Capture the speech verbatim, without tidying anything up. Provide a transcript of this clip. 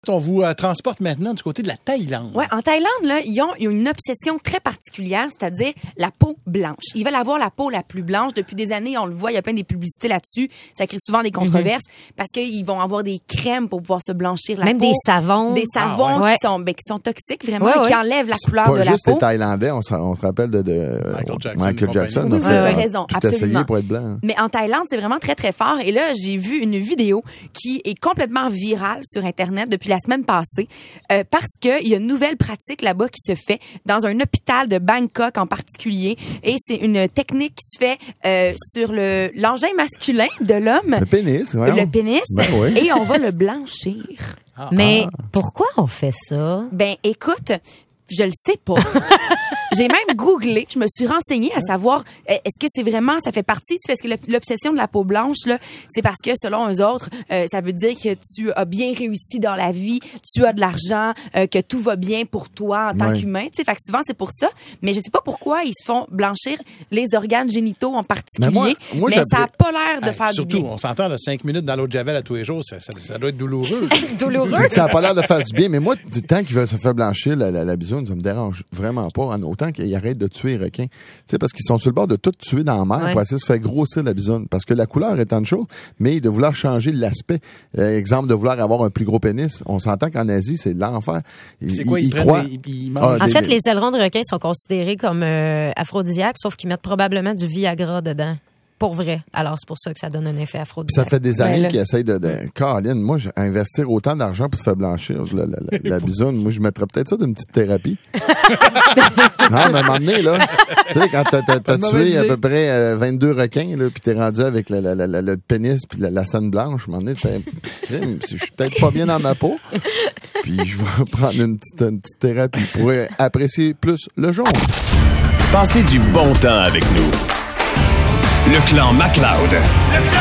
On vous euh, transporte maintenant du côté de la Thaïlande. Ouais, en Thaïlande, là, ils ont une obsession très particulière, c'est-à-dire la peau blanche. Ils veulent avoir la peau la plus blanche. Depuis des années, on le voit, il y a plein de publicités là-dessus. Ça crée souvent des controverses mm-hmm. parce qu'ils vont avoir des crèmes pour pouvoir se blanchir la Même peau. Même des savons. Des savons ah, ouais. qui, sont, ben, qui sont toxiques, vraiment, ouais, et qui ouais. enlèvent la couleur pas de la peau. juste les Thaïlandais, on se, on se rappelle de, de Michael Jackson. Michael Jackson oui, vous fait, avez raison, tout absolument. essayé pour être blanc. Mais en Thaïlande, c'est vraiment très, très fort. Et là, j'ai vu une vidéo qui est complètement virale sur Internet depuis la semaine passée. Euh, parce qu'il y a une nouvelle pratique là-bas qui se fait dans un hôpital de Bangkok en particulier. Et c'est une technique qui se fait euh, sur le l'engin masculin de l'homme. Le pénis, ouais. Le pénis. Ben oui. Et on va le blanchir. Ah, Mais ah. pourquoi on fait ça? Ben, écoute, je le sais pas. J'ai même googlé, je me suis renseignée à savoir est-ce que c'est vraiment, ça fait partie, parce que l'obsession de la peau blanche, là, c'est parce que selon eux autres, euh, ça veut dire que tu as bien réussi dans la vie, tu as de l'argent, euh, que tout va bien pour toi en tant ouais. qu'humain. Tu sais, fait que souvent c'est pour ça. Mais je sais pas pourquoi ils se font blanchir les organes génitaux en particulier. Mais, moi, moi, mais ça a pas l'air de hey, faire surtout, du bien. Surtout, on s'entend de cinq minutes dans l'eau de Javel à tous les jours, ça, ça, ça doit être douloureux. douloureux. Ça a pas l'air de faire du bien, mais moi, du temps qu'ils veulent se faire blanchir la, la, la bisoune, ça me dérange vraiment pas, en autant qu'ils arrêtent de tuer les requins. Tu sais, parce qu'ils sont sur le bord de tout tuer dans la mer ouais. pour essayer de se faire grossir la bisoune. Parce que la couleur est une chose, mais de vouloir changer l'aspect. Euh, exemple, de vouloir avoir un plus gros pénis. On s'entend qu'en Asie, c'est l'enfer. Ils, c'est quoi, ils, ils croient... Les, ils mangent ah, en des... fait, les ailerons de requin sont considérés comme euh, aphrodisiaques, sauf qu'ils mettent probablement du Viagra dedans. Pour vrai. Alors, c'est pour ça que ça donne un effet aphrodisiaque. Ça fait des années qu'ils essayent de... de... Caroline, moi, investir autant d'argent pour se faire blanchir la, la, la, la bisoune, moi, je mettrais peut-être ça d'une petite thérapie. Non, mais à un moment donné, là, tu sais, quand t'as, t'as, t'as tué idée. à peu près euh, vingt-deux requins, là, puis t'es rendu avec la, la, la, la, le pénis puis la, la scène blanche, à un moment donné, tu fais, je suis peut-être pas bien dans ma peau, puis je vais prendre une petite, une petite thérapie pour apprécier plus le jaune. Passez du bon temps avec nous. Le clan MacLeod. Le clan